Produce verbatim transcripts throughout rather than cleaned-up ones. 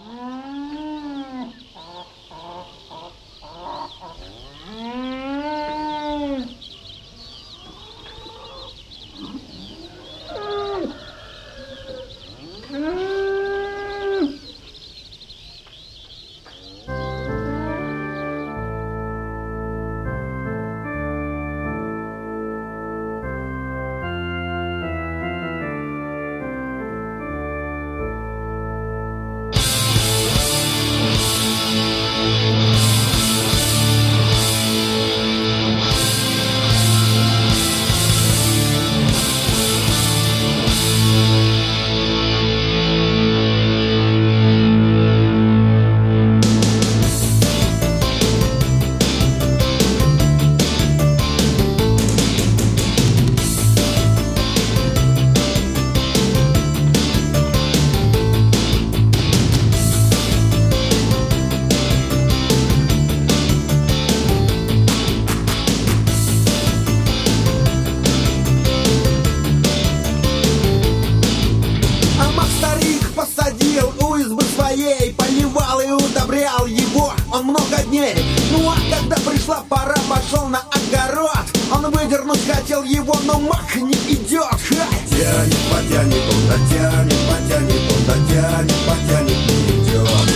Поливал и удобрял его он много дней. Ну а когда пришла пора, пошел на огород. Он выдернуть хотел его, но мах не идет. Тянет, потянет, он дотянет, потянет, он дотянет, потянет, не идет.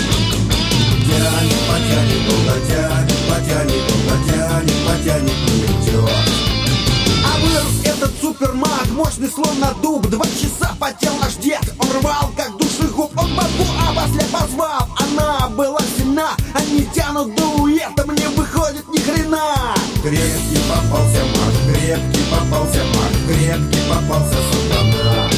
Тянет, потянет, он дотянет, потянет, он дотянет, потянет, не идет. А вырос этот супермаг, мощный словно дуб. Два часа потел наш дед, он рвал как душегуб. Он бабу обосля позвал, она была сильна. Они тянут дуэтом, не выходит ни хрена. Крепкий попался маг, крепкий попался маг, крепкий попался сатана.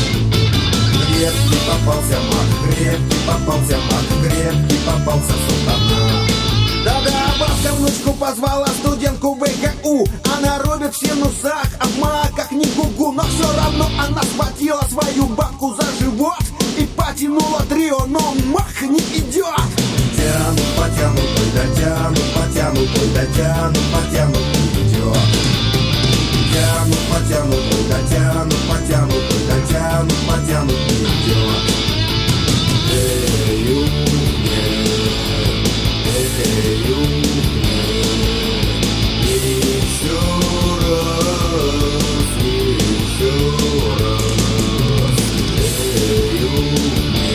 Крепкий попался маг, крепкий попался маг, крепкий попался сатана. Да-да, бабка внучку позвала, студентку вэ ка у. Она рубит в синусах, а в маках не гугу. Но все равно она схватила свою бабку за живот и потянула трио, но мах не идет. Тянут, потянут, ой, дотянут, потянут, ой, дотянут, потянут, не идет. Тянут, потянут, ой, дотянут, потянут, ой, дотянут, потянут, не идет. Эй, умне, эй, умне, еще раз, еще раз. Эй, умне,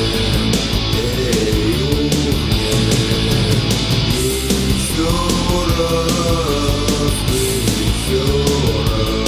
эй, умне, еще раз, еще раз.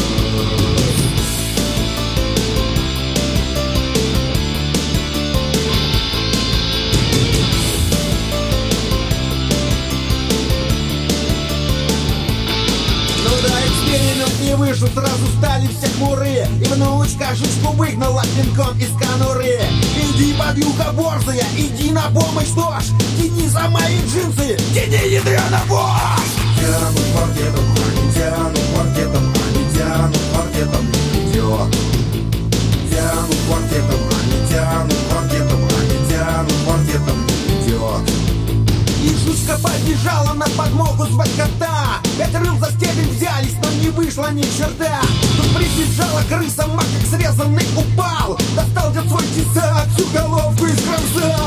Ну да, эксперимент не вышел, сразу стали все хмурые. И внучка жучку выгнала пинком из конуры. Иди, подвюха борзая, иди на помощь, что ж. Тяни за мои джинсы, тяни ядрёна вошь. Тянут квартетом, они тянут квартетом, они тянут квартетом, не идет. Тянут квартетом, они тянут квартетом, они тянут квартетом, не идет. И жучка побежала на подмогу звать кота. Пять рыл за стебель взялись, но не вышло ни черта. Тут прибежала крыса, маг как срезанный упал. Достал дед свой тесак, всю головку искромсал.